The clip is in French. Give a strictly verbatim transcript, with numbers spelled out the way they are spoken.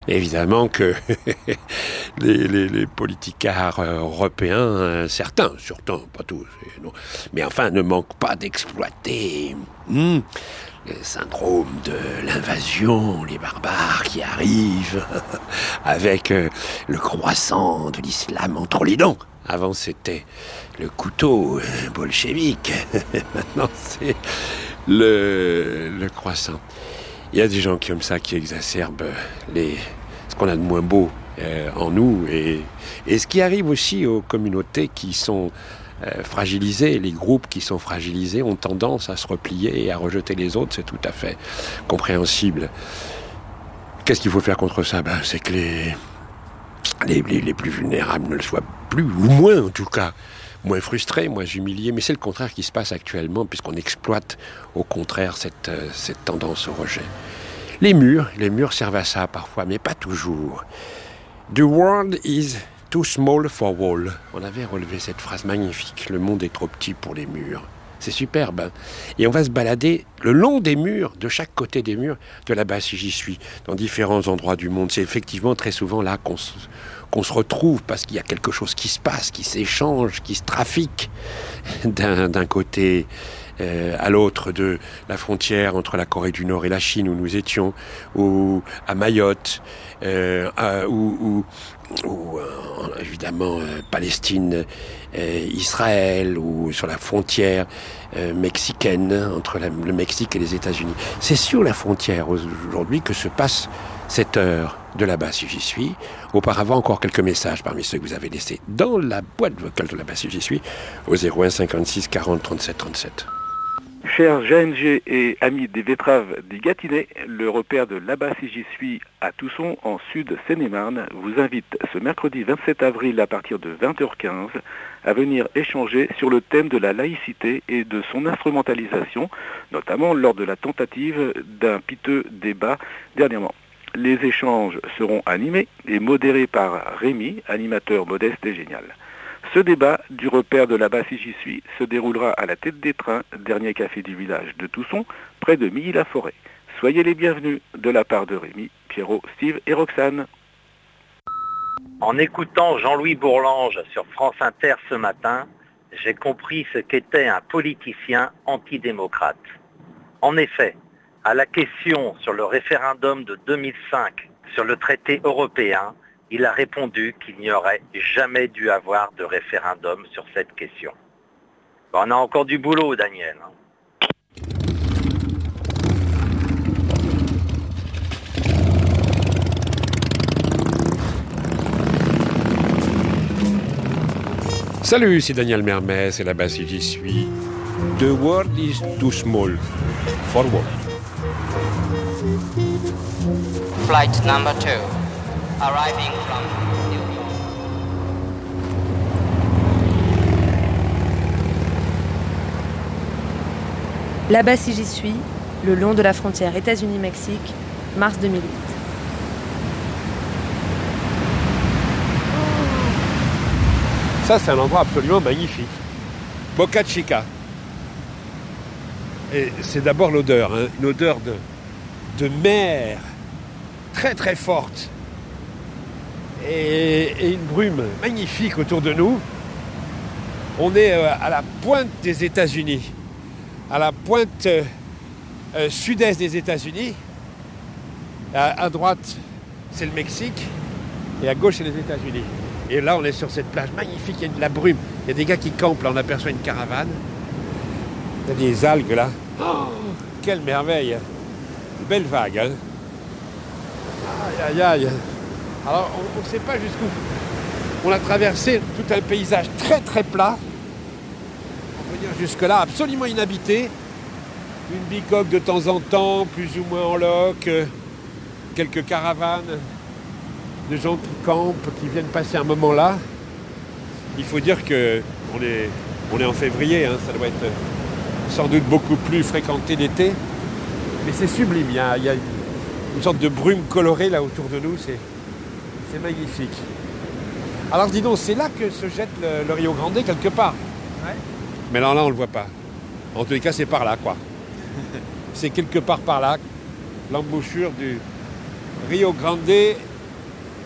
Évidemment que les, les, les politicards européens, certains, surtout, pas tous, non, mais enfin ne manquent pas d'exploiter hmm, le syndrome de l'invasion, les barbares qui arrivent avec le croissant de l'islam entre les dents. Avant c'était le couteau bolchevique, maintenant c'est le, le croissant. Il y a des gens comme ça qui exacerbent les, ce qu'on a de moins beau euh, en nous. Et, et ce qui arrive aussi aux communautés qui sont euh, fragilisées, les groupes qui sont fragilisés ont tendance à se replier et à rejeter les autres. C'est tout à fait compréhensible. Qu'est-ce qu'il faut faire contre ça? Ben, c'est que les, les, les, les plus vulnérables ne le soient plus, ou moins en tout cas. Moins frustrés, moins humiliés, mais c'est le contraire qui se passe actuellement, puisqu'on exploite au contraire cette, euh, cette tendance au rejet. Les murs, les murs servent à ça parfois, mais pas toujours. The world is too small for wall. On avait relevé cette phrase magnifique. Le monde est trop petit pour les murs. C'est superbe. Hein, et on va se balader le long des murs, de chaque côté des murs, de là-bas si j'y suis, dans différents endroits du monde. C'est effectivement très souvent là qu'on se, qu'on se retrouve, parce qu'il y a quelque chose qui se passe, qui s'échange, qui se trafique d'un, d'un côté euh, à l'autre de la frontière entre la Corée du Nord et la Chine, où nous étions, ou à Mayotte, euh, à, ou... ou, ou euh, évidemment euh, Palestine, euh, Israël, ou sur la frontière euh, mexicaine entre la, le Mexique et les États-Unis. C'est sur la frontière aujourd'hui que se passe cette heure de là-bas si j'y suis. Auparavant, encore quelques messages parmi ceux que vous avez laissés dans la boîte vocale de là-bas si j'y suis au zéro un cinquante-six quarante trente-sept trente-sept. Chers G N G et amis des betteraves des Gâtinais, le repère de là-bas si j'y suis à Tousson, en Sud-Seine-et-Marne, vous invite ce mercredi vingt-sept avril à partir de vingt heures quinze à venir échanger sur le thème de la laïcité et de son instrumentalisation, notamment lors de la tentative d'un piteux débat dernièrement. Les échanges seront animés et modérés par Rémi, animateur modeste et génial. Ce débat du repère de là-bas si j'y suis se déroulera à la tête des trains, dernier café du village de Tousson, près de Milly-la-Forêt. Soyez les bienvenus de la part de Rémi, Pierrot, Steve et Roxane. En écoutant Jean-Louis Bourlange sur France Inter ce matin, j'ai compris ce qu'était un politicien antidémocrate. En effet, à la question sur le référendum de deux mille cinq sur le traité européen, il a répondu qu'il n'y aurait jamais dû avoir de référendum sur cette question. Bon, on a encore du boulot, Daniel. Salut, c'est Daniel Mermès et là-bas si j'y suis. The world is too small for what? Flight number two, arriving from New York. Là-bas si j'y suis, le long de la frontière États-Unis-Mexique, mars deux mille huit. Ça, c'est un endroit absolument magnifique. Boca Chica. Et c'est d'abord l'odeur, hein, une odeur de, de mer très très forte. Et, et une brume magnifique autour de nous. On est euh, à la pointe des États-Unis, à la pointe euh, euh, sud-est des États-Unis. À, à droite, c'est le Mexique, et à gauche, c'est les États-Unis. Et là, on est sur cette plage magnifique, il y a de la brume. Il y a des gars qui campent, là, on aperçoit une caravane. Il y a des algues, là. Oh, quelle merveille! Belle vague, hein? Aïe, aïe, aïe. Alors, on ne sait pas jusqu'où. On a traversé tout un paysage très, très plat. On peut dire jusque-là, absolument inhabité. Une bicoque de temps en temps, plus ou moins en loc. Quelques caravanes de gens qui campent, qui viennent passer un moment là. Il faut dire qu'on est, on est en février, hein, ça doit être sans doute beaucoup plus fréquenté l'été. Mais c'est sublime, il y a, il y a une sorte de brume colorée là autour de nous, c'est, c'est magnifique. Alors dis donc, c'est là que se jette le, le Rio Grande quelque part. Ouais. Mais là, là, on ne le voit pas. En tous les cas, c'est par là, quoi. C'est quelque part par là, l'embouchure du Rio Grande